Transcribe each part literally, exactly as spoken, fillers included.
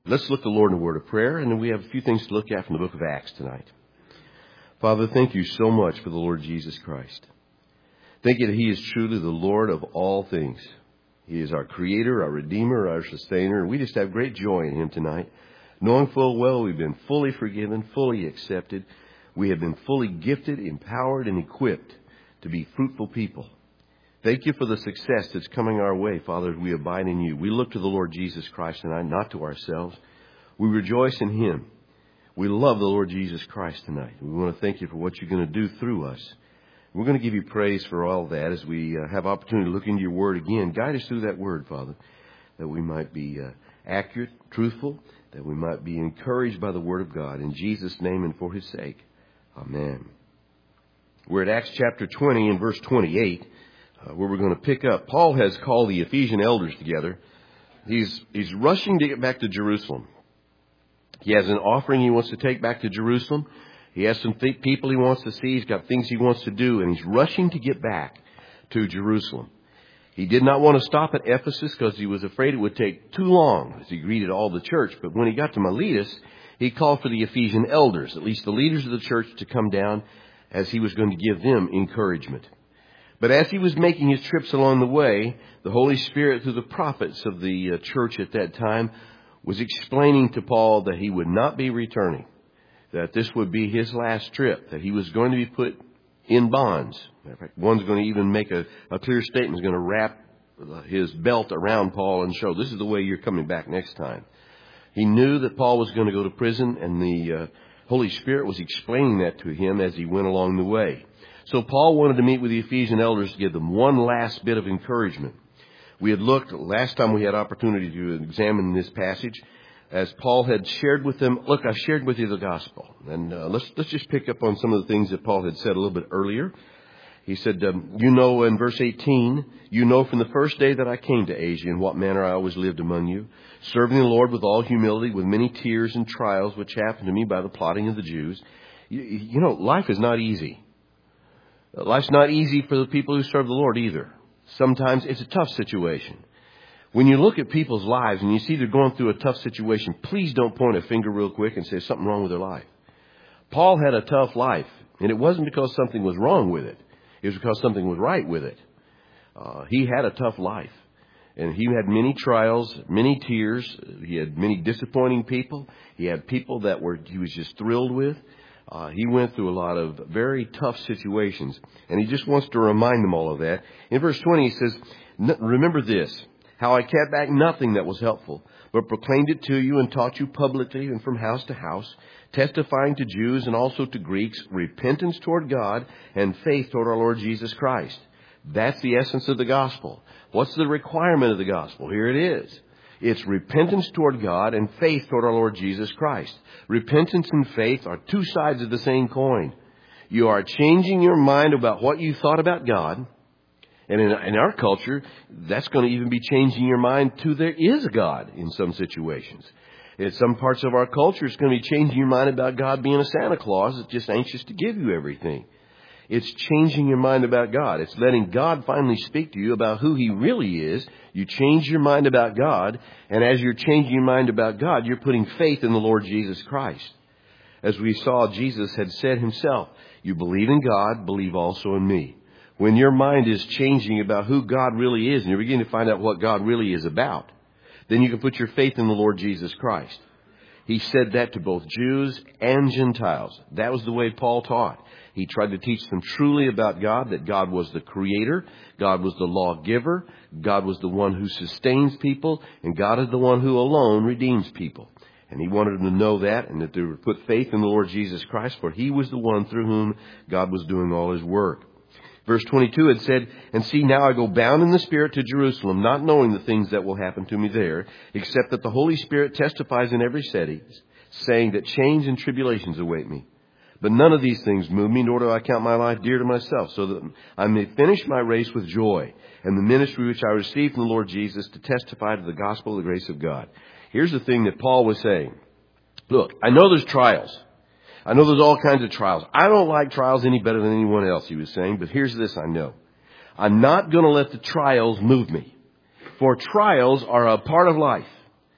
Let's look to the Lord in a word of prayer, and then we have a few things to look at from the book of Acts tonight. Father, thank you so much for the Lord Jesus Christ. Thank you that He is truly the Lord of all things. He is our Creator, our Redeemer, our Sustainer, and we just have great joy in Him tonight, knowing full well we've been fully forgiven, fully accepted. We have been fully gifted, empowered, and equipped to be fruitful people. Thank you for the success that's coming our way, Father, as we abide in you. We look to the Lord Jesus Christ tonight, not to ourselves. We rejoice in Him. We love the Lord Jesus Christ tonight. We want to thank you for what you're going to do through us. We're going to give you praise for all that as we uh, have opportunity to look into your word again. Guide us through that word, Father, that we might be uh, accurate, truthful, that we might be encouraged by the word of God. In Jesus' name and for His sake. Amen. We're at Acts chapter twenty and verse twenty-eight. Uh, where we're going to pick up. Paul has called the Ephesian elders together. He's he's rushing to get back to Jerusalem. He has an offering he wants to take back to Jerusalem. He has some th- people he wants to see. He's got things he wants to do, and he's rushing to get back to Jerusalem. He did not want to stop at Ephesus because he was afraid it would take too long as he greeted all the church. But when he got to Miletus, he called for the Ephesian elders, at least the leaders of the church, to come down as he was going to give them encouragement. But as he was making his trips along the way, the Holy Spirit, through the prophets of the uh, church at that time, was explaining to Paul that he would not be returning, that this would be his last trip, that he was going to be put in bonds. In fact, one's going to even make a, a clear statement, is going to wrap his belt around Paul and show, this is the way you're coming back next time. He knew that Paul was going to go to prison, and the uh, Holy Spirit was explaining that to him as he went along the way. So Paul wanted to meet with the Ephesian elders to give them one last bit of encouragement. We had looked, last time we had opportunity to examine this passage, as Paul had shared with them, look, I shared with you the gospel. And uh, let's let's just pick up on some of the things that Paul had said a little bit earlier. He said, um, you know, in verse eighteen, you know from the first day that I came to Asia in what manner I always lived among you, serving the Lord with all humility, with many tears and trials which happened to me by the plotting of the Jews. You, you know, life is not easy. Life's not easy for the people who serve the Lord either. Sometimes it's a tough situation. When you look at people's lives and you see they're going through a tough situation, please don't point a finger real quick and say something wrong with their life. Paul had a tough life, and it wasn't because something was wrong with it. It was because something was right with it. Uh, he had a tough life, and he had many trials, many tears. He had many disappointing people. He had people that were he was just thrilled with. Uh, he went through a lot of very tough situations, and he just wants to remind them all of that. In verse twenty, he says, remember this, how I kept back nothing that was helpful, but proclaimed it to you and taught you publicly and from house to house, testifying to Jews and also to Greeks, repentance toward God and faith toward our Lord Jesus Christ. That's the essence of the gospel. What's the requirement of the gospel? Here it is. It's repentance toward God and faith toward our Lord Jesus Christ. Repentance and faith are two sides of the same coin. You are changing your mind about what you thought about God. And in, in our culture, that's going to even be changing your mind to there is a God in some situations. In some parts of our culture, it's going to be changing your mind about God being a Santa Claus that's just anxious to give you everything. It's changing your mind about God. It's letting God finally speak to you about who He really is. You change your mind about God, and as you're changing your mind about God, you're putting faith in the Lord Jesus Christ. As we saw, Jesus had said Himself, you believe in God, believe also in me. When your mind is changing about who God really is, and you're beginning to find out what God really is about, then you can put your faith in the Lord Jesus Christ. He said that to both Jews and Gentiles. That was the way Paul taught. He tried to teach them truly about God, that God was the creator, God was the lawgiver, God was the one who sustains people, and God is the one who alone redeems people. And he wanted them to know that, and that they would put faith in the Lord Jesus Christ, for He was the one through whom God was doing all His work. Verse twenty-two had said, and see, now I go bound in the Spirit to Jerusalem, not knowing the things that will happen to me there, except that the Holy Spirit testifies in every city, saying that chains and tribulations await me. But none of these things move me, nor do I count my life dear to myself, so that I may finish my race with joy, and the ministry which I received from the Lord Jesus to testify to the gospel of the grace of God. Here's the thing that Paul was saying. Look, I know there's trials. I know there's all kinds of trials. I don't like trials any better than anyone else, he was saying, but here's this I know. I'm not going to let the trials move me, for trials are a part of life.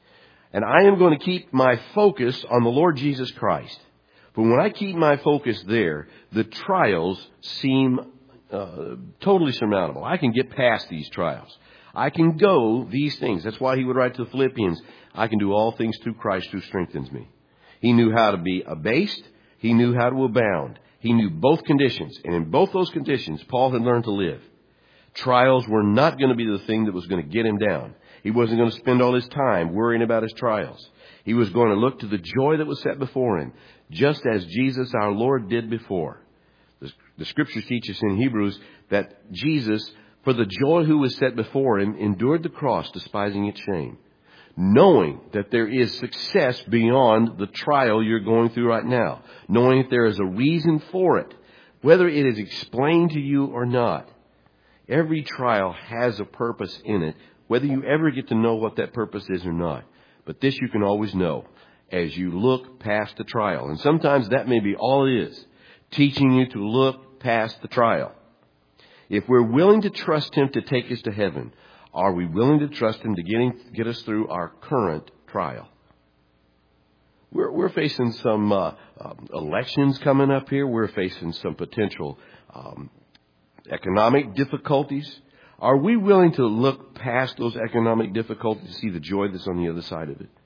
And I am going to keep my focus on the Lord Jesus Christ. But when I keep my focus there, the trials seem uh, totally surmountable. I can get past these trials. I can go these things. That's why he would write to the Philippians, I can do all things through Christ who strengthens me. He knew how to be abased. He knew how to abound. He knew both conditions. And in both those conditions, Paul had learned to live. Trials were not going to be the thing that was going to get him down. He wasn't going to spend all his time worrying about his trials. He was going to look to the joy that was set before him, just as Jesus our Lord did before. The, the Scriptures teach us in Hebrews that Jesus, for the joy who was set before him, endured the cross, despising its shame, knowing that there is success beyond the trial you're going through right now, knowing that there is a reason for it, whether it is explained to you or not. Every trial has a purpose in it, whether you ever get to know what that purpose is or not. But this you can always know as you look past the trial. And sometimes that may be all it is, teaching you to look past the trial. If we're willing to trust Him to take us to heaven, are we willing to trust Him to getting, get us through our current trial? We're, we're facing some uh, uh, elections coming up here. We're facing some potential um, economic difficulties. Are we willing to look past those economic difficulties to see the joy that's on the other side of it?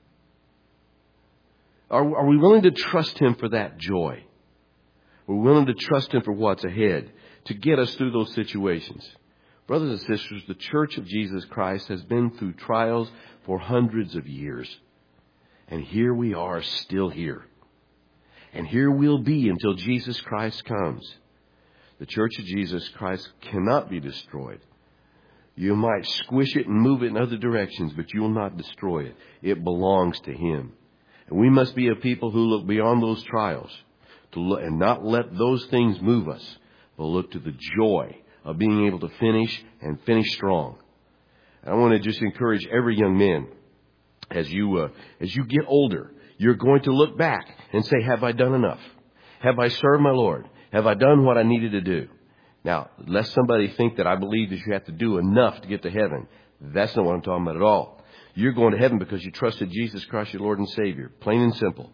Are, are we willing to trust Him for that joy? We're willing to trust Him for what's ahead to get us through those situations. Brothers and sisters, the Church of Jesus Christ has been through trials for hundreds of years. And here we are still here. And here we'll be until Jesus Christ comes. The Church of Jesus Christ cannot be destroyed. You might squish it and move it in other directions, but you will not destroy it. It belongs to Him. And we must be a people who look beyond those trials to look, and not let those things move us, but look to the joy of being able to finish and finish strong. And I want to just encourage every young man, as you uh, as you get older, you're going to look back and say, have I done enough? Have I served my Lord? Have I done what I needed to do? Now, lest somebody think that I believe that you have to do enough to get to heaven. That's not what I'm talking about at all. You're going to heaven because you trusted Jesus Christ, your Lord and Savior. Plain and simple.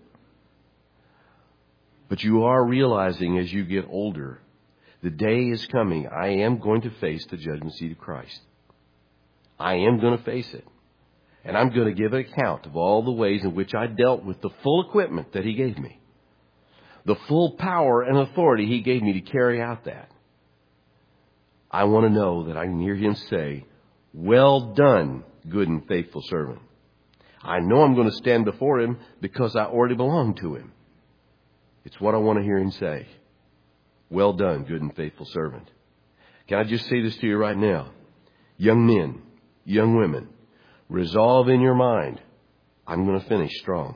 But you are realizing as you get older, the day is coming. I am going to face the judgment seat of Christ. I am going to face it. And I'm going to give an account of all the ways in which I dealt with the full equipment that He gave me. The full power and authority He gave me to carry out that. I want to know that I can hear Him say, well done, good and faithful servant. I know I'm going to stand before Him because I already belong to Him. It's what I want to hear Him say. Well done, good and faithful servant. Can I just say this to you right now? Young men, young women, resolve in your mind, I'm going to finish strong.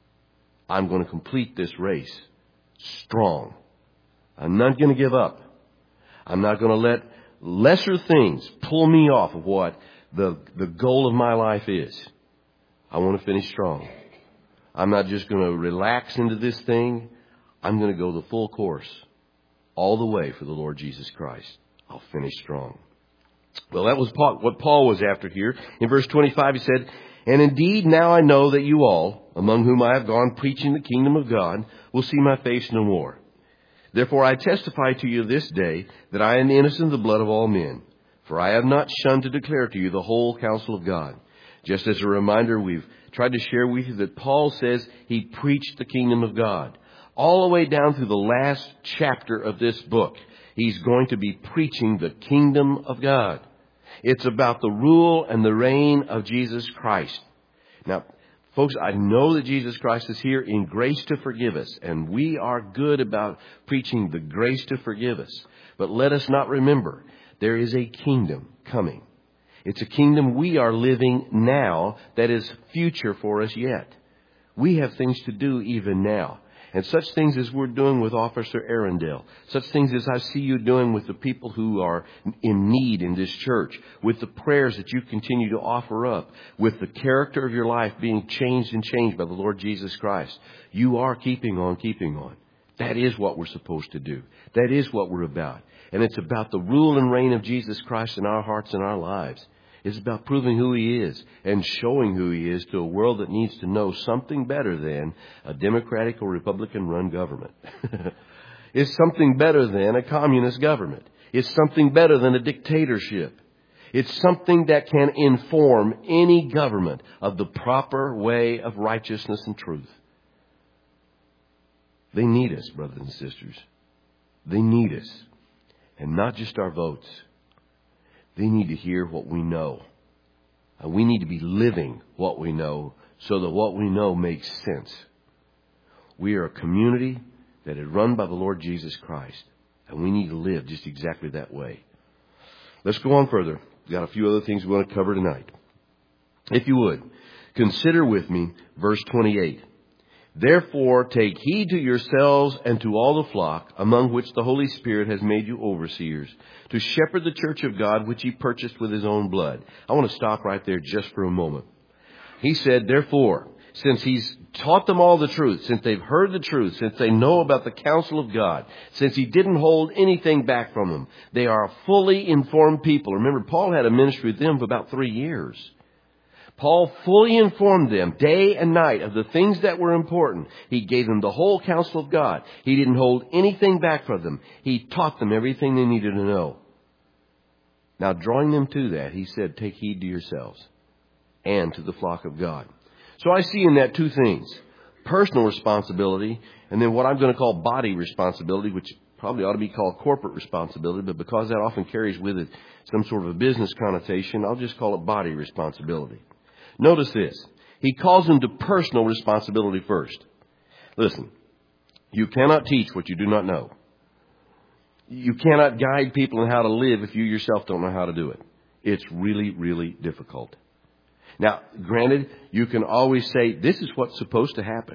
I'm going to complete this race strong. I'm not going to give up. I'm not going to let lesser things pull me off of what the, the goal of my life is. I want to finish strong. I'm not just going to relax into this thing. I'm going to go the full course all the way for the Lord Jesus Christ. I'll finish strong. Well, that was Paul, what Paul was after here. In verse twenty-five, he said, and indeed now I know that you all, among whom I have gone preaching the kingdom of God, will see my face no more. Therefore I testify to you this day that I am innocent of the blood of all men. For I have not shunned to declare to you the whole counsel of God. Just as a reminder, we've tried to share with you that Paul says he preached the kingdom of God. All the way down through the last chapter of this book, he's going to be preaching the kingdom of God. It's about the rule and the reign of Jesus Christ. Now, folks, I know that Jesus Christ is here in grace to forgive us, and we are good about preaching the grace to forgive us. But let us not remember, there is a kingdom coming. It's a kingdom we are living now that is future for us yet. We have things to do even now. And such things as we're doing with Officer Arundel, such things as I see you doing with the people who are in need in this church, with the prayers that you continue to offer up, with the character of your life being changed and changed by the Lord Jesus Christ. You are keeping on, keeping on. That is what we're supposed to do. That is what we're about. And it's about the rule and reign of Jesus Christ in our hearts and our lives. It's about proving who He is and showing who He is to a world that needs to know something better than a Democratic or Republican-run government. It's something better than a communist government. It's something better than a dictatorship. It's something that can inform any government of the proper way of righteousness and truth. They need us, brothers and sisters. They need us. And not just our votes. They need to hear what we know. And we need to be living what we know so that what we know makes sense. We are a community that is run by the Lord Jesus Christ. And we need to live just exactly that way. Let's go on further. We've got a few other things we want to cover tonight. If you would, consider with me verse twenty-eight. Therefore, take heed to yourselves and to all the flock, among which the Holy Spirit has made you overseers, to shepherd the church of God, which He purchased with His own blood. I want to stop right there just for a moment. He said, therefore, since He's taught them all the truth, since they've heard the truth, since they know about the counsel of God, since He didn't hold anything back from them, they are a fully informed people. Remember, Paul had a ministry with them for about three years. Paul fully informed them day and night of the things that were important. He gave them the whole counsel of God. He didn't hold anything back from them. He taught them everything they needed to know. Now, drawing them to that, he said, take heed to yourselves and to the flock of God. So I see in that two things. Personal responsibility and then what I'm going to call body responsibility, which probably ought to be called corporate responsibility. But because that often carries with it some sort of a business connotation, I'll just call it body responsibility. Notice this. He calls them to personal responsibility first. Listen, you cannot teach what you do not know. You cannot guide people in how to live if you yourself don't know how to do it. It's really, really difficult. Now, granted, you can always say, this is what's supposed to happen.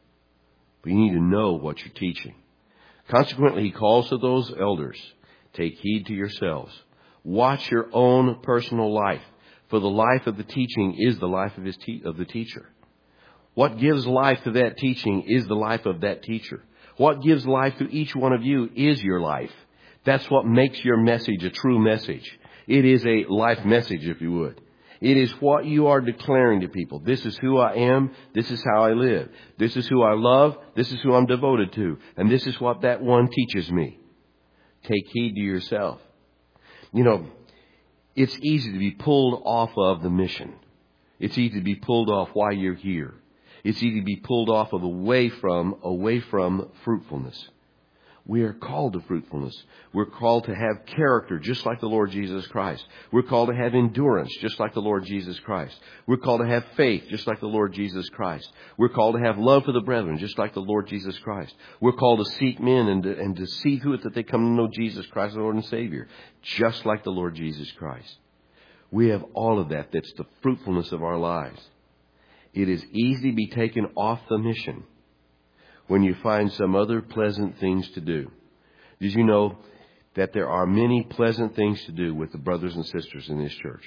But you need to know what you're teaching. Consequently, he calls to those elders, take heed to yourselves. Watch your own personal life. For the life of the teaching is the life of his te- of the teacher. What gives life to that teaching is the life of that teacher. What gives life to each one of you is your life. That's what makes your message a true message. It is a life message, if you would. It is what you are declaring to people. This is who I am. This is how I live. This is who I love. This is who I'm devoted to. And this is what that one teaches me. Take heed to yourself. You know, it's easy to be pulled off of the mission. It's easy to be pulled off why you're here. It's easy to be pulled off of away from, away from fruitfulness. We are called to fruitfulness. We're called to have character just like the Lord Jesus Christ. We're called to have endurance just like the Lord Jesus Christ. We're called to have faith just like the Lord Jesus Christ. We're called to have love for the brethren just like the Lord Jesus Christ. We're called to seek men and to, and to see to it that they come to know Jesus Christ, the Lord and Savior, just like the Lord Jesus Christ. We have all of that. That's the fruitfulness of our lives. It is easy to be taken off the mission when you find some other pleasant things to do. Did you know that there are many pleasant things to do with the brothers and sisters in this church?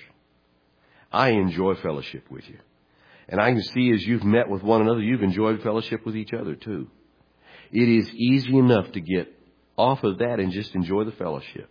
I enjoy fellowship with you. And I can see as you've met with one another, you've enjoyed fellowship with each other too. It is easy enough to get off of that and just enjoy the fellowship.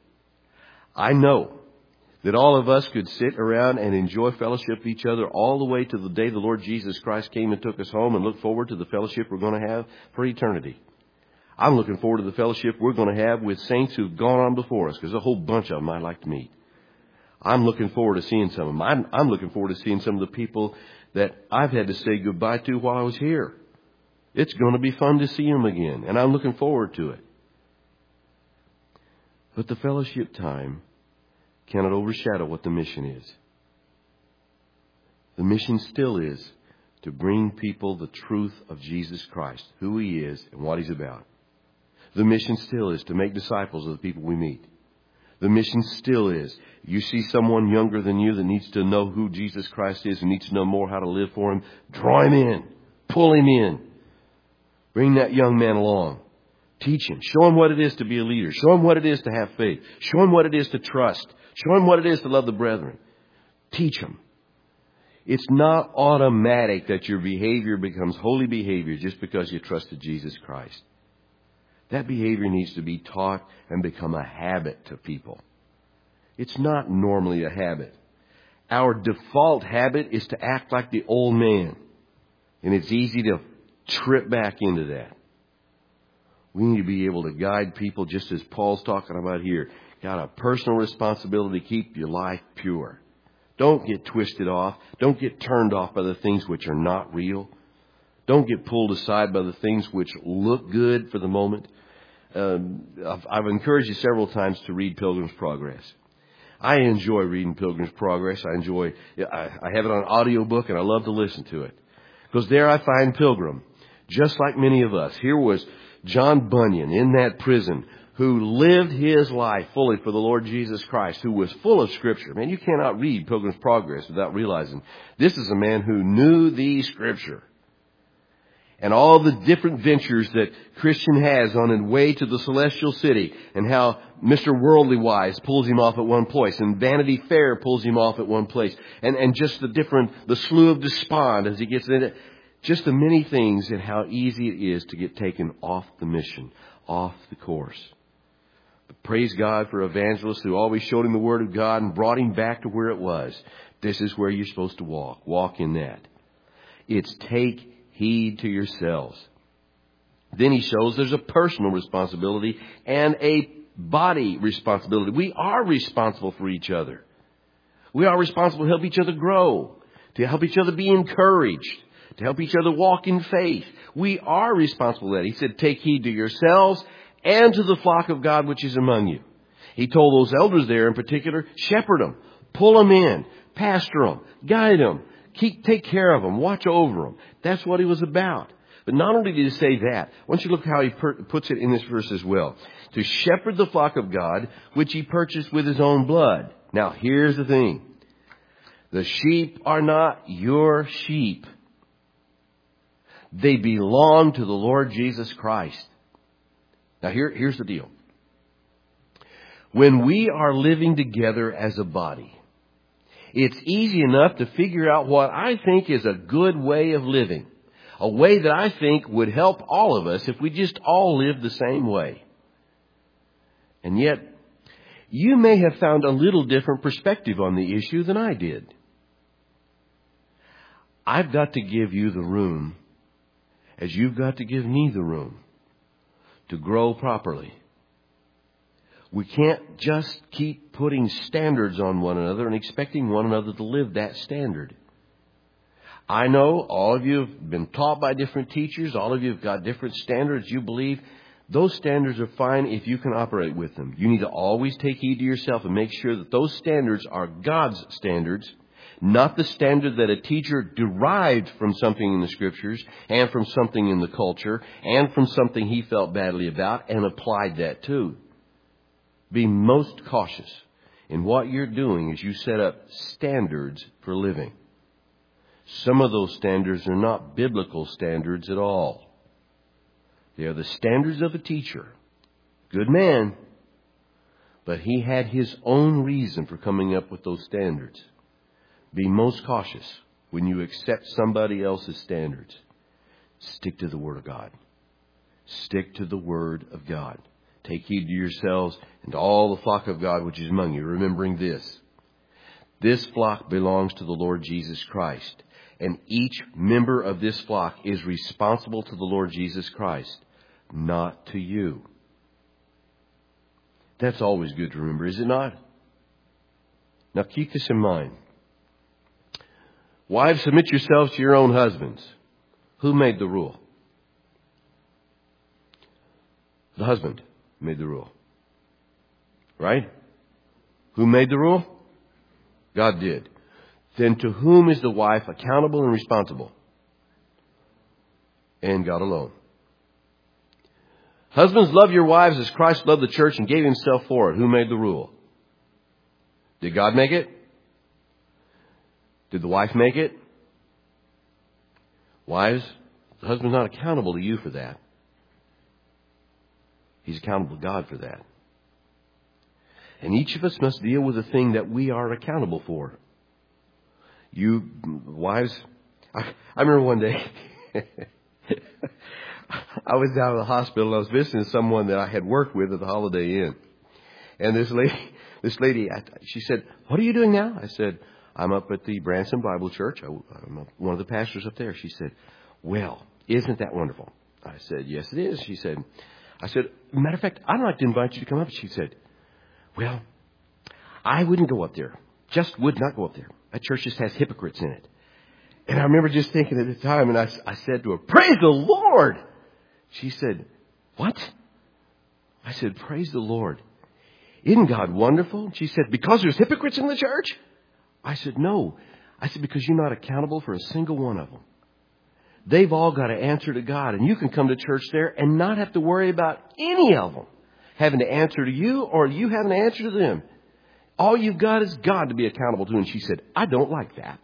I know that all of us could sit around and enjoy fellowship with each other all the way to the day the Lord Jesus Christ came and took us home and look forward to the fellowship we're going to have for eternity. I'm looking forward to the fellowship we're going to have with saints who've gone on before us, because a whole bunch of them I'd like to meet. I'm looking forward to seeing some of them. I'm, I'm looking forward to seeing some of the people that I've had to say goodbye to while I was here. It's going to be fun to see them again, and I'm looking forward to it. But the fellowship time cannot overshadow what the mission is. The mission still is to bring people the truth of Jesus Christ, who He is and what He's about. The mission still is to make disciples of the people we meet. The mission still is, you see someone younger than you that needs to know who Jesus Christ is and needs to know more how to live for Him, draw him in, pull him in. Bring that young man along. Teach him. Show him what it is to be a leader. Show him what it is to have faith. Show him what it is to trust. Show him what it is to love the brethren. Teach him. It's not automatic that your behavior becomes holy behavior just because you trusted Jesus Christ. That behavior needs to be taught and become a habit to people. It's not normally a habit. our default habit is to act like the old man. And it's easy to trip back into that. We need to be able to guide people just as Paul's talking about here. Got a personal responsibility to keep your life pure. Don't get twisted off. Don't get turned off by the things which are not real. Don't get pulled aside by the things which look good for the moment. Um, I've, I've encouraged you several times to read Pilgrim's Progress. I enjoy reading Pilgrim's Progress. I enjoy, I, I have it on audiobook and I love to listen to it. Because there I find Pilgrim, just like many of us. Here was John Bunyan in that prison who lived his life fully for the Lord Jesus Christ, who was full of Scripture. Man, you cannot read Pilgrim's Progress without realizing this is a man who knew the Scripture. And all the different ventures that Christian has on his way to the celestial city, and how Mister Worldly Wise pulls him off at one place, and Vanity Fair pulls him off at one place, and, and just the different, the Slough of Despond as he gets in it, just the many things and how easy it is to get taken off the mission, off the course. But praise God for evangelists who always showed him the Word of God and brought him back to where it was. This is where you're supposed to walk. Walk in that. It's take heed to yourselves. Then he shows there's a personal responsibility and a body responsibility. We are responsible for each other. We are responsible to help each other grow, to help each other be encouraged, to help each other walk in faith. We are responsible for that. He said, take heed to yourselves and to the flock of God which is among you. He told those elders there in particular, shepherd them, pull them in, pastor them, guide them. Keep, take care of them. Watch over them. That's what he was about. But not only did he say that, I want you to look how he per- puts it in this verse as well. To shepherd the flock of God, which he purchased with his own blood. Now, here's the thing. The sheep are not your sheep. They belong to the Lord Jesus Christ. Now, here, here's the deal. When we are living together as a body, it's easy enough to figure out what I think is a good way of living. A way that I think would help all of us if we just all lived the same way. And yet, you may have found a little different perspective on the issue than I did. I've got to give you the room, as you've got to give me the room, to grow properly. We can't just keep putting standards on one another and expecting one another to live that standard. I know all of you have been taught by different teachers. All of you have got different standards you believe. Those standards are fine if you can operate with them. You need to always take heed to yourself and make sure that those standards are God's standards, not the standard that a teacher derived from something in the Scriptures and from something in the culture and from something he felt badly about and applied that to. Be most cautious in what you're doing as you set up standards for living. Some of those standards are not biblical standards at all. They are the standards of a teacher. Good man. But he had his own reason for coming up with those standards. Be most cautious when you accept somebody else's standards. Stick to the Word of God. Stick to the Word of God. Take heed to yourselves and to all the flock of God which is among you, remembering this. This flock belongs to the Lord Jesus Christ, and each member of this flock is responsible to the Lord Jesus Christ, not to you. That's always good to remember, is it not? Now keep this in mind. Wives, submit yourselves to your own husbands. Who made the rule? The husband made the rule. Right? Who made the rule? God did. Then to whom is the wife accountable and responsible? And God alone. Husbands, love your wives as Christ loved the church and gave himself for it. Who made the rule? Did God make it? Did the wife make it? Wives, the husband's not accountable to you for that. He's accountable to God for that. And each of us must deal with the thing that we are accountable for. You, wives, I, I remember one day, I was down at the hospital and I was visiting someone that I had worked with at the Holiday Inn. And this lady, this lady, she said, "What are you doing now?" I said, I'm up at the Branson Bible Church. I, I'm one of the pastors up there. She said, well, isn't that wonderful? I said, yes, it is. She said, I said, matter of fact, I'd like to invite you to come up. She said, well, I wouldn't go up there. Just would not go up there. That church just has hypocrites in it. And I remember just thinking at the time, and I, I said to her, praise the Lord. She said, what? I said, praise the Lord. Isn't God wonderful? She said, because there's hypocrites in the church? I said, no. I said, because you're not accountable for a single one of them. They've all got to answer to God. And you can come to church there and not have to worry about any of them having to answer to you or you having to answer to them. All you've got is God to be accountable to. And she said, I don't like that.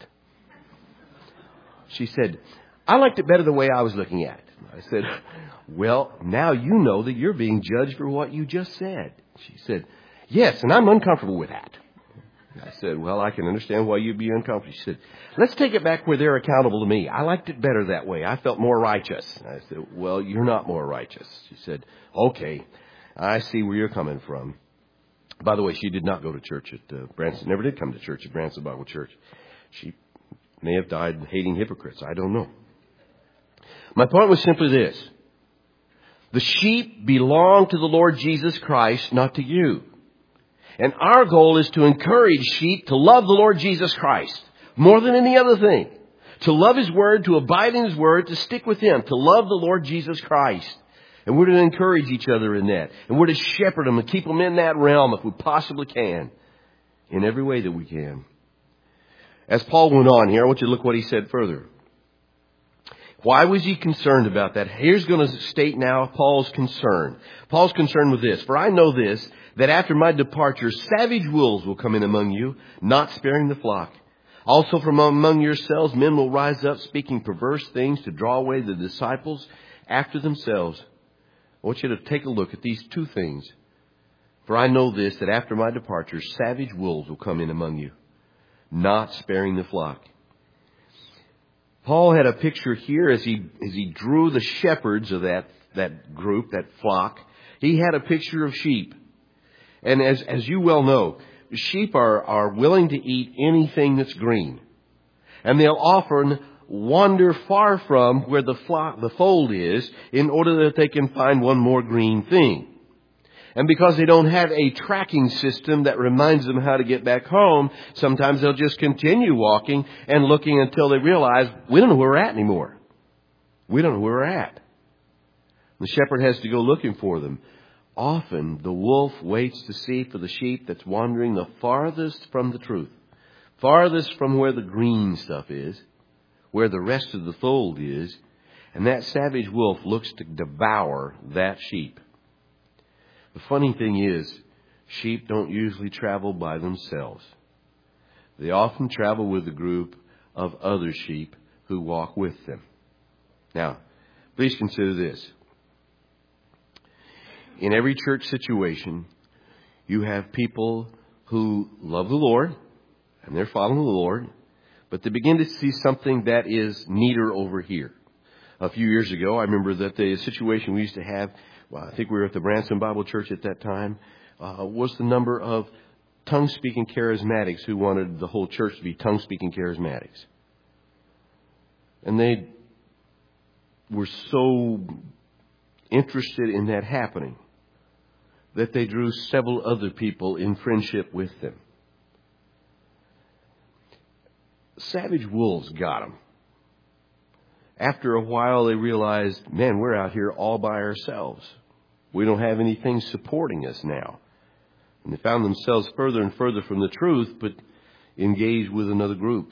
She said, I liked it better the way I was looking at it. I said, well, now you know that you're being judged for what you just said. She said, yes, and I'm uncomfortable with that. I said, well, I can understand why you'd be uncomfortable. She said, let's take it back where they're accountable to me. I liked it better that way. I felt more righteous. I said, well, you're not more righteous. She said, okay, I see where you're coming from. By the way, she did not go to church at uh, Branson, never did come to church at Branson Bible Church. She may have died hating hypocrites. I don't know. My point was simply this. The sheep belong to the Lord Jesus Christ, not to you. And our goal is to encourage sheep to love the Lord Jesus Christ more than any other thing. To love His Word, to abide in His Word, to stick with Him, to love the Lord Jesus Christ. And we're to encourage each other in that. And we're to shepherd them and keep them in that realm if we possibly can. In every way that we can. As Paul went on here, I want you to look what he said further. Why was he concerned about that? Here's going to state now Paul's concern. Paul's concerned with this. For I know this, that after my departure, savage wolves will come in among you, not sparing the flock. Also from among yourselves, men will rise up, speaking perverse things to draw away the disciples after themselves. I want you to take a look at these two things. For I know this, that after my departure, savage wolves will come in among you, not sparing the flock. Paul had a picture here as he as he drew the shepherds of that, that group, that flock. He had a picture of sheep. And as as you well know, sheep are, are willing to eat anything that's green. And they'll often wander far from where the flock, the fold is, in order that they can find one more green thing. And because they don't have a tracking system that reminds them how to get back home, sometimes they'll just continue walking and looking until they realize, we don't know where we're at anymore. We don't know where we're at. The shepherd has to go looking for them. Often the wolf waits to see for the sheep that's wandering the farthest from the truth, farthest from where the green stuff is, where the rest of the fold is, and that savage wolf looks to devour that sheep. The funny thing is, sheep don't usually travel by themselves. They often travel with a group of other sheep who walk with them. Now, please consider this. In every church situation, you have people who love the Lord, and they're following the Lord, but they begin to see something that is neater over here. A few years ago, I remember that the situation we used to have, well, I think we were at the Branson Bible Church at that time, uh, was the number of tongue-speaking charismatics who wanted the whole church to be tongue-speaking charismatics. And they were so interested in that happening that they drew several other people in friendship with them. Savage wolves got them. After a while, they realized, man, we're out here all by ourselves. We don't have anything supporting us now. And they found themselves further and further from the truth, but engaged with another group.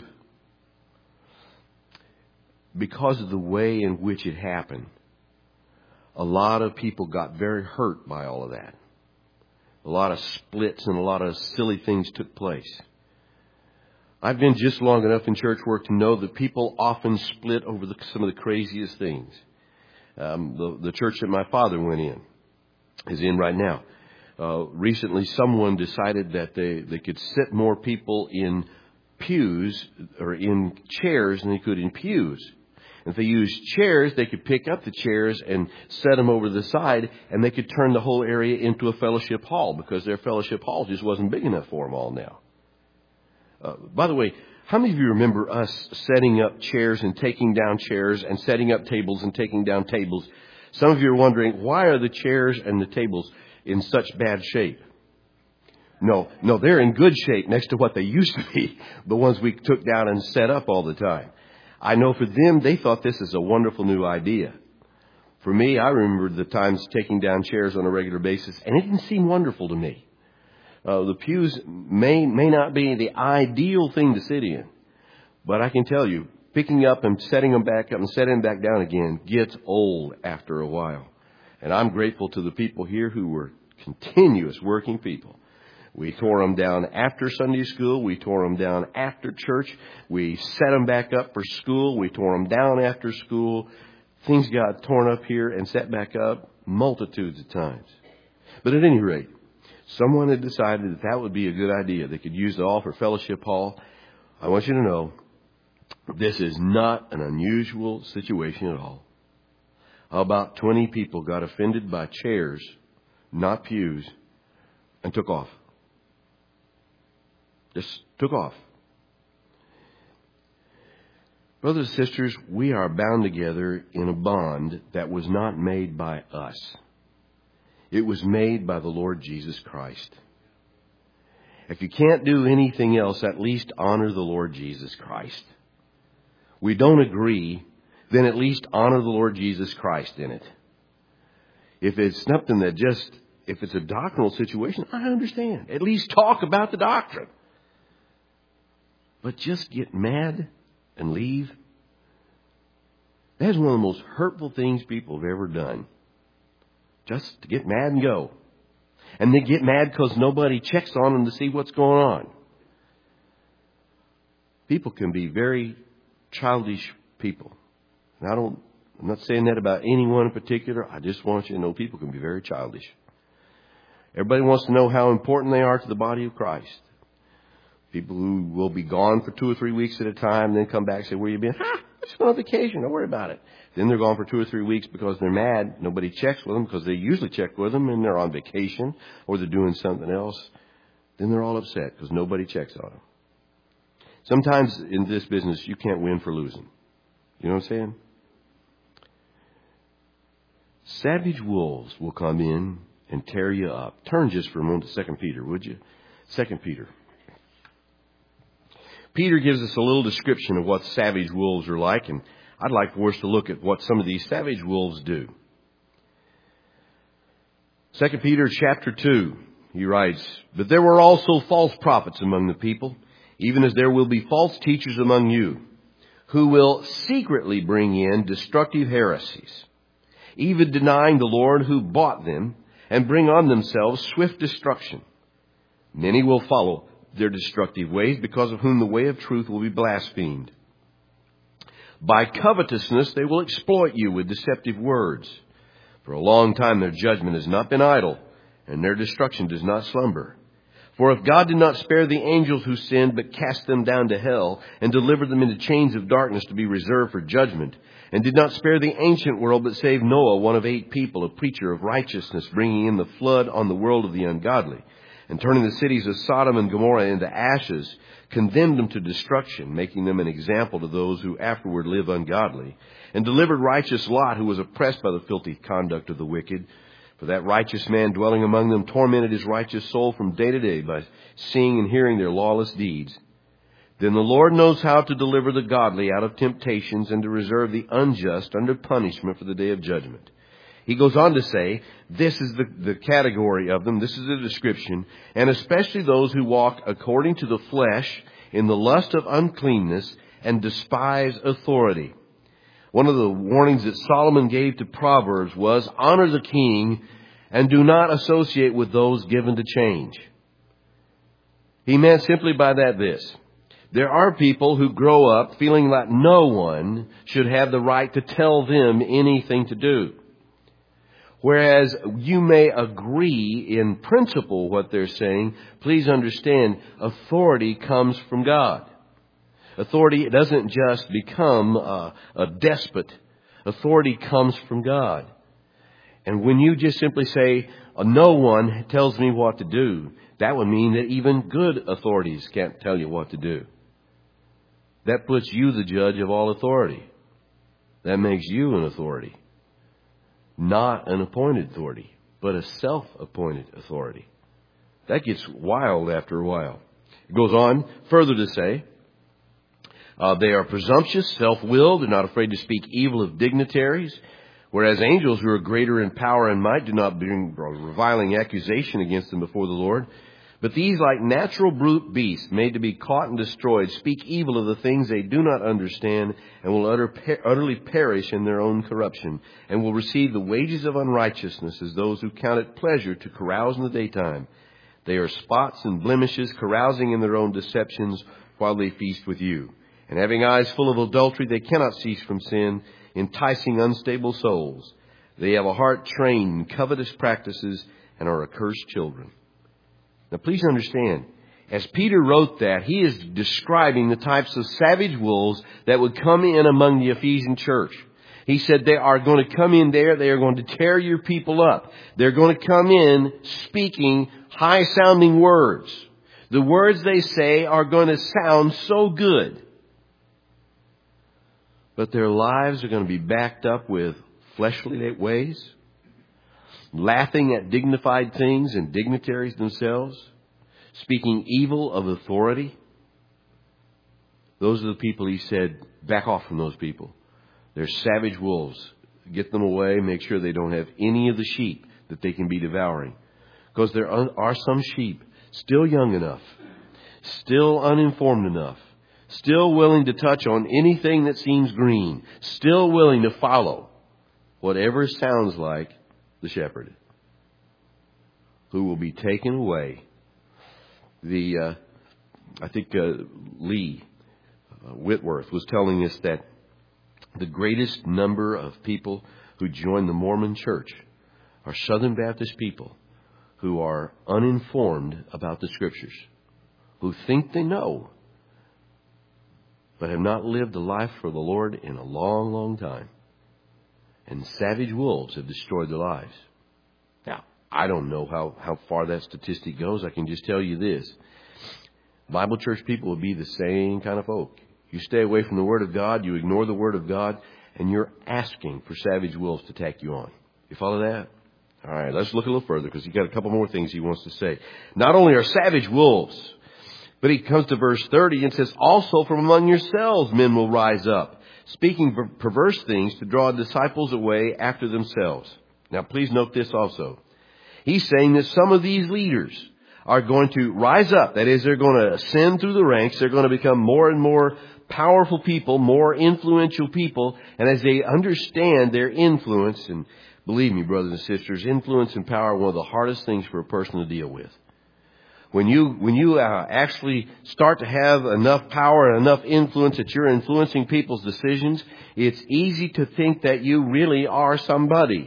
Because of the way in which it happened, a lot of people got very hurt by all of that. A lot of splits and a lot of silly things took place. I've been just long enough in church work to know that people often split over the, some of the craziest things. Um, the, the church that my father went in, is in right now. Uh, recently, someone decided that they, they could sit more people in pews or in chairs than they could in pews. And if they used chairs, they could pick up the chairs and set them over the side, and they could turn the whole area into a fellowship hall because their fellowship hall just wasn't big enough for them all now. Uh, by the way, how many of you remember us setting up chairs and taking down chairs and setting up tables and taking down tables? Some of you are wondering, why are the chairs and the tables in such bad shape? No, no, they're in good shape next to what they used to be, the ones we took down and set up all the time. I know for them, they thought this is a wonderful new idea. For me, I remember the times taking down chairs on a regular basis, and it didn't seem wonderful to me. Uh, the pews may may not be the ideal thing to sit in, but I can tell you, picking up and setting them back up and setting them back down again gets old after a while. And I'm grateful to the people here who were continuous working people. We tore them down after Sunday school. We tore them down after church. We set them back up for school. We tore them down after school. Things got torn up here and set back up multitudes of times. But at any rate, someone had decided that that would be a good idea. They could use it all for fellowship hall. I want you to know, this is not an unusual situation at all. About twenty people got offended by chairs, not pews, and took off. Just took off. Brothers and sisters, we are bound together in a bond that was not made by us. It was made by the Lord Jesus Christ. If you can't do anything else, at least honor the Lord Jesus Christ. We don't agree, then at least honor the Lord Jesus Christ in it. If it's something that just, if it's a doctrinal situation, I understand. At least talk about the doctrine. But just get mad and leave. That's one of the most hurtful things people have ever done. Just to get mad and go. And they get mad because nobody checks on them to see what's going on. People can be very childish people. And I don't, I'm not saying that about anyone in particular. I just want you to know people can be very childish. Everybody wants to know how important they are to the body of Christ. People who will be gone for two or three weeks at a time, and then come back and say, where you been? Ha! Just went on vacation. Don't worry about it. Then they're gone for two or three weeks because they're mad. Nobody checks with them because they usually check with them and they're on vacation or they're doing something else. Then they're all upset because nobody checks on them. Sometimes in this business, you can't win for losing. You know what I'm saying? Savage wolves will come in and tear you up. Turn just for a moment to Second Peter, would you? Second Peter. Peter gives us a little description of what savage wolves are like, and I'd like for us to look at what some of these savage wolves do. Second Peter chapter two, he writes, "But there were also false prophets among the people, even as there will be false teachers among you, who will secretly bring in destructive heresies, even denying the Lord who bought them, and bring on themselves swift destruction. Many will follow their destructive ways, because of whom the way of truth will be blasphemed. By covetousness they will exploit you with deceptive words. For a long time their judgment has not been idle, and their destruction does not slumber. For if God did not spare the angels who sinned, but cast them down to hell, and delivered them into chains of darkness to be reserved for judgment, and did not spare the ancient world, but saved Noah, one of eight people, a preacher of righteousness, bringing in the flood on the world of the ungodly, and turning the cities of Sodom and Gomorrah into ashes, condemned them to destruction, making them an example to those who afterward live ungodly, and delivered righteous Lot, who was oppressed by the filthy conduct of the wicked. For that righteous man dwelling among them tormented his righteous soul from day to day by seeing and hearing their lawless deeds. Then the Lord knows how to deliver the godly out of temptations, and to reserve the unjust under punishment for the day of judgment." He goes on to say, this is the, the category of them, this is the description, "and especially those who walk according to the flesh in the lust of uncleanness and despise authority." One of the warnings that Solomon gave to Proverbs was, honor the king and do not associate with those given to change. He meant simply by that this: there are people who grow up feeling that no one should have the right to tell them anything to do. Whereas you may agree in principle what they're saying, please understand, authority comes from God. Authority doesn't just become a, a despot. Authority comes from God. And when you just simply say, no one tells me what to do, that would mean that even good authorities can't tell you what to do. That puts you the judge of all authority. That makes you an authority. Not an appointed authority, but a self-appointed authority. That gets wild after a while. It goes on further to say, uh, they are presumptuous, self-willed, they're not afraid to speak evil of dignitaries, whereas angels who are greater in power and might do not bring reviling accusation against them before the Lord. But these, like natural brute beasts, made to be caught and destroyed, speak evil of the things they do not understand, and will utter, utterly perish in their own corruption, and will receive the wages of unrighteousness as those who count it pleasure to carouse in the daytime. They are spots and blemishes, carousing in their own deceptions while they feast with you. And having eyes full of adultery, they cannot cease from sin, enticing unstable souls. They have a heart trained in covetous practices and are accursed children. Now, please understand, as Peter wrote that, he is describing the types of savage wolves that would come in among the Ephesian church. He said they are going to come in there. They are going to tear your people up. They're going to come in speaking high-sounding words. The words they say are going to sound so good. But their lives are going to be backed up with fleshly ways, laughing at dignified things and dignitaries themselves, speaking evil of authority. Those are the people he said, back off from those people. They're savage wolves. Get them away. Make sure they don't have any of the sheep that they can be devouring. Because there are some sheep still young enough, still uninformed enough, still willing to touch on anything that seems green, still willing to follow whatever sounds like the shepherd, who will be taken away. The uh, I think uh, Lee uh, Whitworth was telling us that the greatest number of people who join the Mormon Church are Southern Baptist people who are uninformed about the Scriptures, who think they know, but have not lived a life for the Lord in a long, long time. And savage wolves have destroyed their lives. Now, I don't know how, how far that statistic goes. I can just tell you this. Bible church people will be the same kind of folk. You stay away from the Word of God, you ignore the Word of God, and you're asking for savage wolves to attack you on. You follow that? All right, let's look a little further because he's got a couple more things he wants to say. Not only are savage wolves, but he comes to verse thirty and says, also from among yourselves men will rise up, speaking perverse things to draw disciples away after themselves. Now, please note this also. He's saying that some of these leaders are going to rise up. That is, they're going to ascend through the ranks. They're going to become more and more powerful people, more influential people. And as they understand their influence, and believe me, brothers and sisters, influence and power are one of the hardest things for a person to deal with. When you when you uh, actually start to have enough power and enough influence that you're influencing people's decisions, it's easy to think that you really are somebody.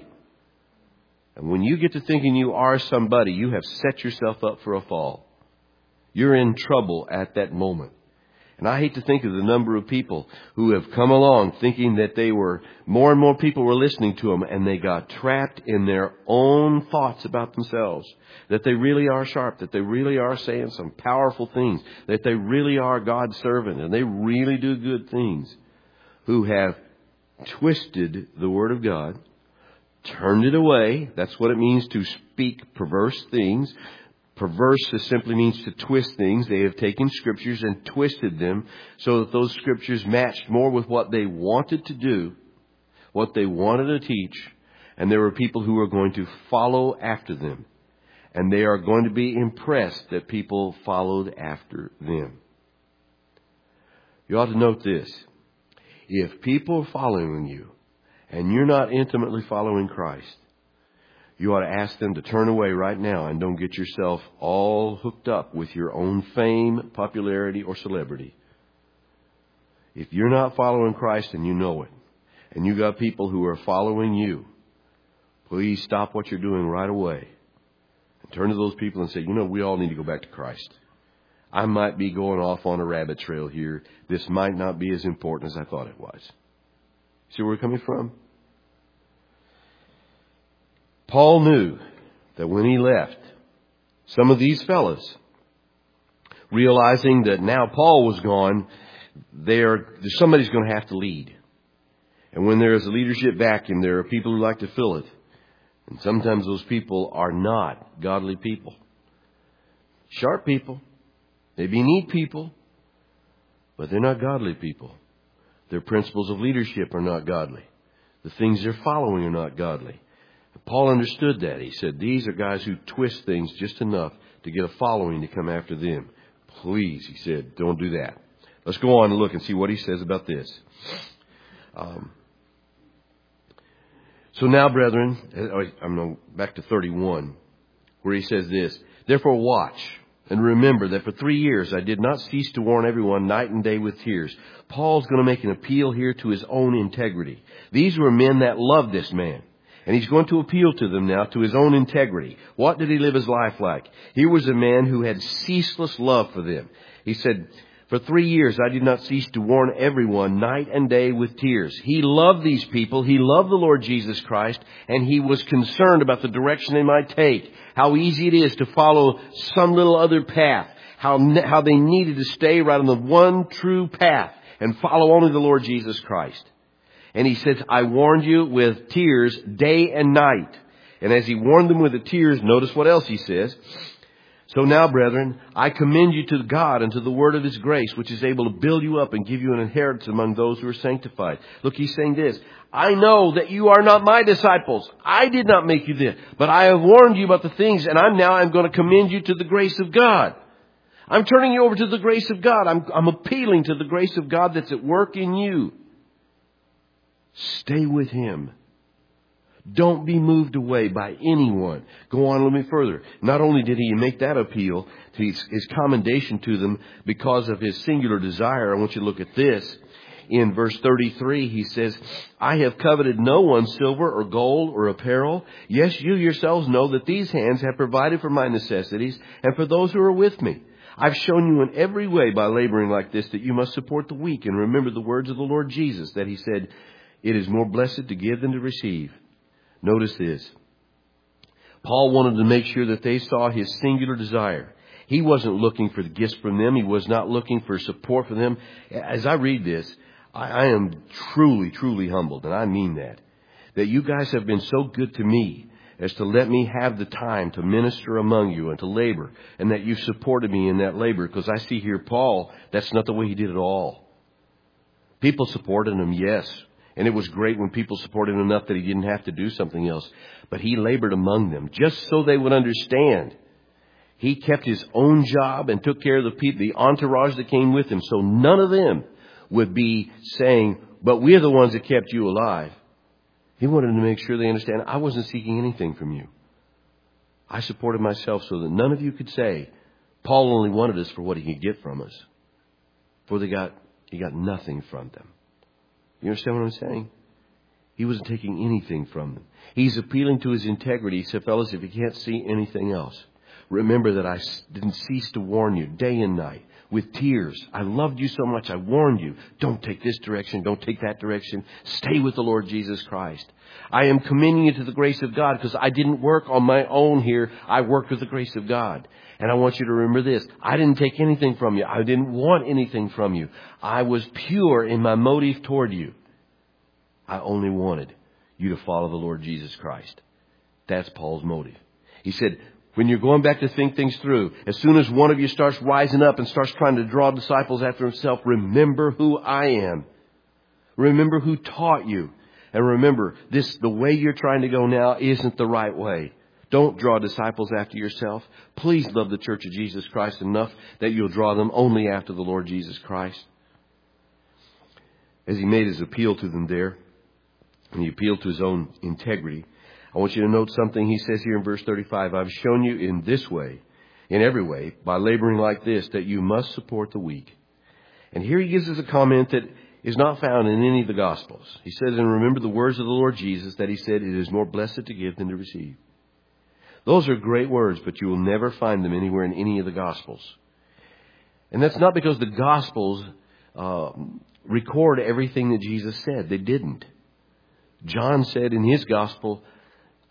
And when you get to thinking you are somebody, you have set yourself up for a fall. You're in trouble at that moment. And I hate to think of the number of people who have come along thinking that they were, more and more people were listening to them, and they got trapped in their own thoughts about themselves. That they really are sharp, that they really are saying some powerful things, that they really are God's servant, and they really do good things. Who have twisted the Word of God, turned it away. That's what it means to speak perverse things. Perverse simply means to twist things. They have taken Scriptures and twisted them so that those Scriptures matched more with what they wanted to do, what they wanted to teach, and there were people who were going to follow after them. And they are going to be impressed that people followed after them. You ought to note this. If people are following you and you're not intimately following Christ, you ought to ask them to turn away right now and don't get yourself all hooked up with your own fame, popularity, or celebrity. If you're not following Christ and you know it, and you got people who are following you, please stop what you're doing right away and turn to those people and say, you know, we all need to go back to Christ. I might be going off on a rabbit trail here. This might not be as important as I thought it was. See where we're coming from? Paul knew that when he left, some of these fellas, realizing that now Paul was gone, they're, somebody's going to have to lead. And when there is a leadership vacuum, there are people who like to fill it. And sometimes those people are not godly people. Sharp people. Maybe neat people. But they're not godly people. Their principles of leadership are not godly. The things they're following are not godly. Paul understood that. He said, these are guys who twist things just enough to get a following to come after them. Please, he said, don't do that. Let's go on and look and see what he says about this. Um, so now, brethren, I'm back to thirty-one, where he says this, therefore watch and remember that for three years I did not cease to warn everyone night and day with tears. Paul's going to make an appeal here to his own integrity. These were men that loved this man. And he's going to appeal to them now, to his own integrity. What did he live his life like? He was a man who had ceaseless love for them. He said, for three years I did not cease to warn everyone night and day with tears. He loved these people. He loved the Lord Jesus Christ. And he was concerned about the direction they might take. How easy it is to follow some little other path. How, how they needed to stay right on the one true path and follow only the Lord Jesus Christ. And he says, I warned you with tears day and night. And as he warned them with the tears, notice what else he says. So now, brethren, I commend you to God and to the word of his grace, which is able to build you up and give you an inheritance among those who are sanctified. Look, he's saying this. I know that you are not my disciples. I did not make you this. But I have warned you about the things, and I'm now I'm going to commend you to the grace of God. I'm turning you over to the grace of God. I'm, I'm appealing to the grace of God that's at work in you. Stay with him. Don't be moved away by anyone. Go on a little bit further. Not only did he make that appeal to his, his commendation to them because of his singular desire. I want you to look at this. In verse thirty-three, he says, I have coveted no one's silver or gold or apparel. Yes, you yourselves know that these hands have provided for my necessities and for those who are with me. I've shown you in every way by laboring like this that you must support the weak and remember the words of the Lord Jesus that he said, it is more blessed to give than to receive. Notice this. Paul wanted to make sure that they saw his singular desire. He wasn't looking for the gifts from them. He was not looking for support from them. As I read this, I, I am truly, truly humbled, and I mean that. That you guys have been so good to me as to let me have the time to minister among you and to labor, and that you've supported me in that labor. Because I see here Paul, that's not the way he did it all. People supported him, yes. And it was great when people supported him enough that he didn't have to do something else. But he labored among them just so they would understand. He kept his own job and took care of the people, the entourage that came with him. So none of them would be saying, but we're the ones that kept you alive. He wanted to make sure they understand, I wasn't seeking anything from you. I supported myself so that none of you could say, Paul only wanted us for what he could get from us. For they got, he got nothing from them. You understand what I'm saying? He wasn't taking anything from them. He's appealing to his integrity. He said, fellas, if you can't see anything else, remember that I didn't cease to warn you day and night with tears. I loved you so much. I warned you. Don't take this direction. Don't take that direction. Stay with the Lord Jesus Christ. I am commending you to the grace of God because I didn't work on my own here. I worked with the grace of God. And I want you to remember this. I didn't take anything from you. I didn't want anything from you. I was pure in my motive toward you. I only wanted you to follow the Lord Jesus Christ. That's Paul's motive. He said, when you're going back to think things through, as soon as one of you starts rising up and starts trying to draw disciples after himself, remember who I am. Remember who taught you. And remember, this the way you're trying to go now isn't the right way. Don't draw disciples after yourself. Please love the Church of Jesus Christ enough that you'll draw them only after the Lord Jesus Christ. As he made his appeal to them there, and he appealed to his own integrity, I want you to note something he says here in verse thirty-five. I've shown you in this way, in every way, by laboring like this, that you must support the weak. And here he gives us a comment that is not found in any of the Gospels. He says, and remember the words of the Lord Jesus that he said, it is more blessed to give than to receive. Those are great words, but you will never find them anywhere in any of the Gospels. And that's not because the Gospels uh, record everything that Jesus said. They didn't. John said in his Gospel,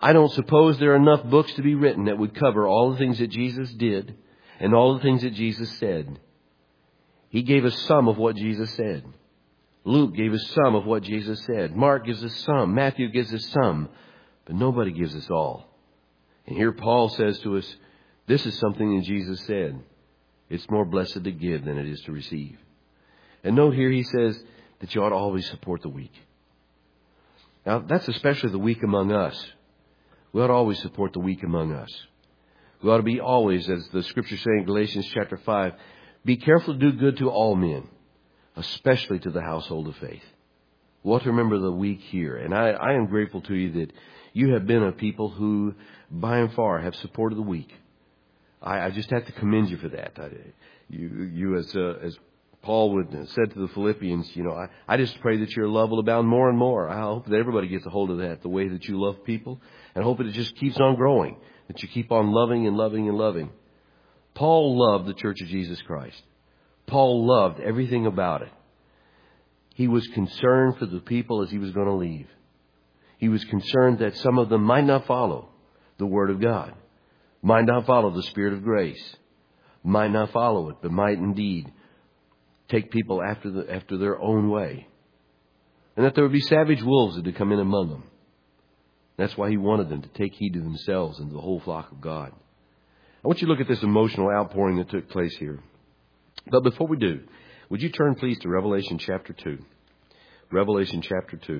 I don't suppose there are enough books to be written that would cover all the things that Jesus did and all the things that Jesus said. He gave us some of what Jesus said. Luke gave us some of what Jesus said. Mark gives us some. Matthew gives us some. But nobody gives us all. And here Paul says to us, this is something that Jesus said. It's more blessed to give than it is to receive. And note here he says that you ought to always support the weak. Now, that's especially the weak among us. We ought to always support the weak among us. We ought to be always, as the Scripture says in Galatians chapter five, be careful to do good to all men, especially to the household of faith. We ought to remember the weak here. And I, I am grateful to you that you have been a people who, by and far, have supported the weak. I, I just have to commend you for that. I, you, you as uh, as Paul would have said to the Philippians, you know, I, I just pray that your love will abound more and more. I hope that everybody gets a hold of that, the way that you love people. And I hope that it just keeps on growing, that you keep on loving and loving and loving. Paul loved the Church of Jesus Christ. Paul loved everything about it. He was concerned for the people as he was going to leave. He was concerned that some of them might not follow the Word of God, might not follow the Spirit of grace, might not follow it, but might indeed take people after the, after their own way. And that there would be savage wolves that would come in among them. That's why he wanted them to take heed to themselves and to the whole flock of God. I want you to look at this emotional outpouring that took place here. But before we do, would you turn please to Revelation chapter two? Revelation chapter two.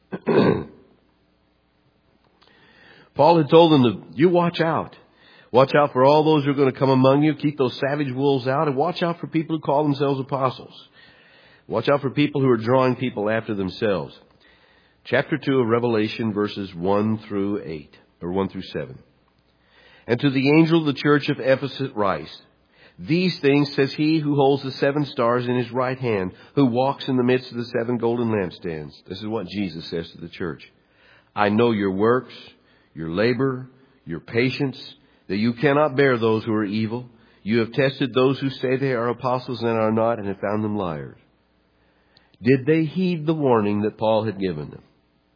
Paul had told them to, you watch out. Watch out for all those who are going to come among you. Keep those savage wolves out. And watch out for people who call themselves apostles. Watch out for people who are drawing people after themselves. Chapter two of Revelation, verses one through eight, or one through seven. And to the angel of the church of Ephesus write, these things says he who holds the seven stars in his right hand, who walks in the midst of the seven golden lampstands. This is what Jesus says to the church. I know your works, your labor, your patience, that you cannot bear those who are evil. You have tested those who say they are apostles and are not, and have found them liars. Did they heed the warning that Paul had given them?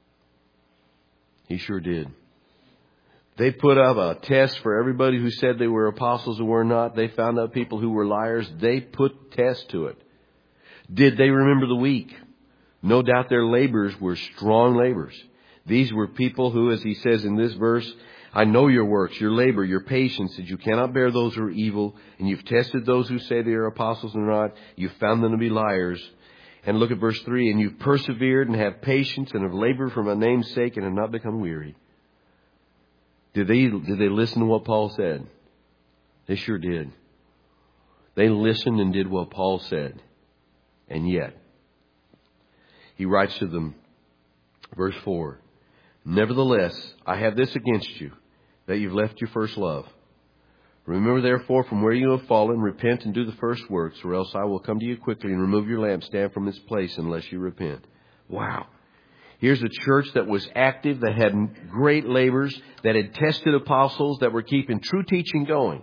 He sure did. They put up a test for everybody who said they were apostles and were not. They found out people who were liars. They put tests to it. Did they remember the weak? No doubt their labors were strong labors. These were people who, as he says in this verse, I know your works, your labor, your patience, that you cannot bear those who are evil, and you've tested those who say they are apostles and not. You've found them to be liars. And look at verse three, and you've persevered and have patience and have labored for my name's sake and have not become weary. Did they, did they listen to what Paul said? They sure did. They listened and did what Paul said. And yet, he writes to them, verse four, nevertheless, I have this against you, that you've left your first love. Remember, therefore, from where you have fallen, repent and do the first works, or else I will come to you quickly and remove your lampstand from its place unless you repent. Wow. Here's a church that was active, that had great labors, that had tested apostles, that were keeping true teaching going.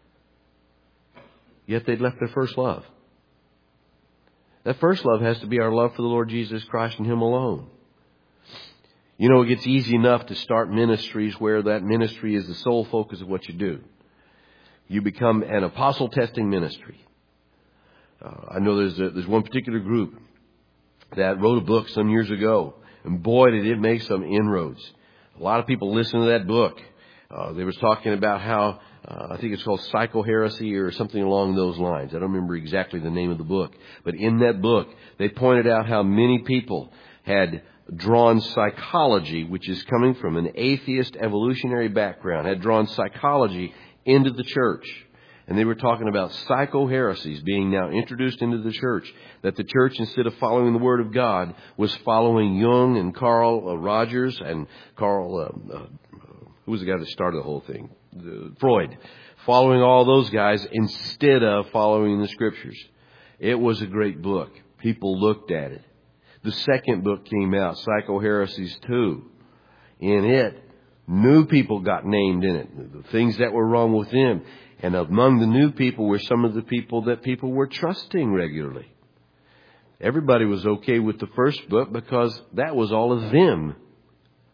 Yet they'd left their first love. That first love has to be our love for the Lord Jesus Christ and Him alone. You know, it gets easy enough to start ministries where that ministry is the sole focus of what you do. You become an apostle testing ministry. Uh, I know there's a, there's one particular group that wrote a book some years ago, and boy, did it make some inroads. A lot of people listened to that book. Uh, they was talking about how, uh, I think it's called Psycho-Heresy or something along those lines. I don't remember exactly the name of the book. But in that book, they pointed out how many people had drawn psychology, which is coming from an atheist evolutionary background, had drawn psychology into the church. And they were talking about psycho-heresies being now introduced into the church. That the church, instead of following the Word of God, was following Jung and Carl uh, Rogers and Carl, uh, uh, who was the guy that started the whole thing? Uh, Freud. Following all those guys instead of following the Scriptures. It was a great book. People looked at it. The second book came out, Psycho-Heresies two. In it, new people got named in it. The things that were wrong with them. And among the new people were some of the people that people were trusting regularly. Everybody was okay with the first book because that was all of them.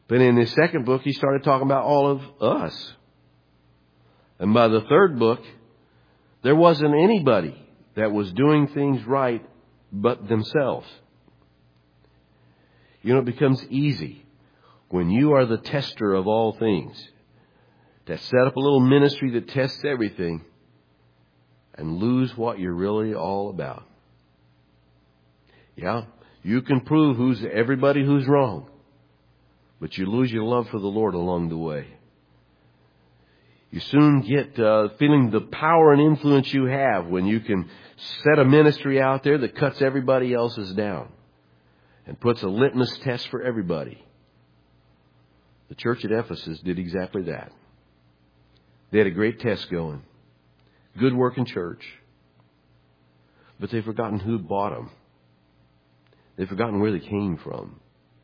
But in his second book, he started talking about all of us. And by the third book, there wasn't anybody that was doing things right but themselves. You know, it becomes easy when you are the tester of all things to set up a little ministry that tests everything and lose what you're really all about. Yeah, you can prove who's everybody who's wrong, but you lose your love for the Lord along the way. You soon get uh, feeling the power and influence you have when you can set a ministry out there that cuts everybody else's down and puts a litmus test for everybody. The church at Ephesus did exactly that. They had a great test going. Good working church. But they've forgotten who bought them. They've forgotten where they came from.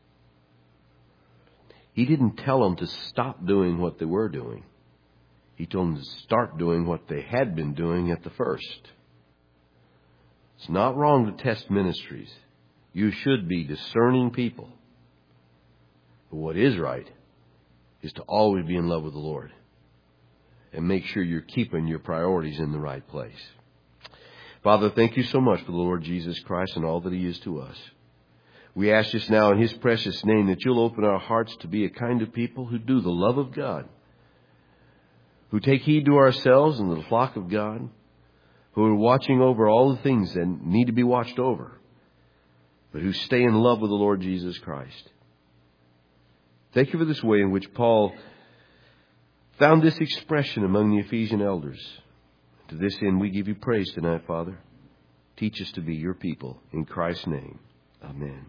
He didn't tell them to stop doing what they were doing. He told them to start doing what they had been doing at the first. It's not wrong to test ministries. You should be discerning people. But what is right is to always be in love with the Lord and make sure you're keeping your priorities in the right place. Father, thank you so much for the Lord Jesus Christ and all that He is to us. We ask just now in His precious name that you'll open our hearts to be a kind of people who do the love of God, who take heed to ourselves and the flock of God, who are watching over all the things that need to be watched over, but who stay in love with the Lord Jesus Christ. Thank you for this way in which Paul found this expression among the Ephesian elders. To this end, we give you praise tonight, Father. Teach us to be your people. In Christ's name, amen.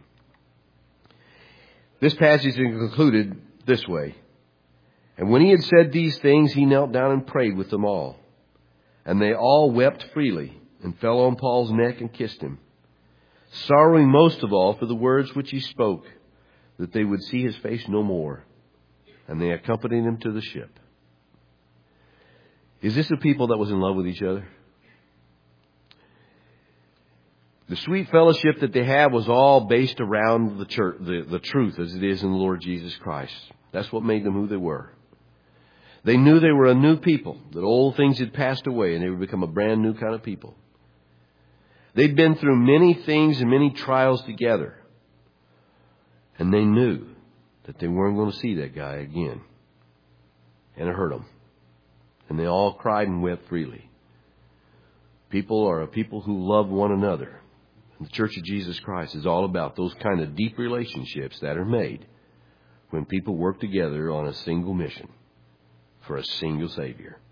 This passage is concluded this way. And when he had said these things, he knelt down and prayed with them all. And they all wept freely and fell on Paul's neck and kissed him, sorrowing most of all for the words which he spoke, that they would see his face no more. And they accompanied him to the ship. Is this a people that was in love with each other? The sweet fellowship that they had was all based around the church, the, the truth as it is in the Lord Jesus Christ. That's what made them who they were. They knew they were a new people, that old things had passed away and they would become a brand new kind of people. They'd been through many things and many trials together. And they knew that they weren't going to see that guy again. And it hurt them. And they all cried and wept freely. People are a people who love one another. And the Church of Jesus Christ is all about those kind of deep relationships that are made when people work together on a single mission for a single Savior.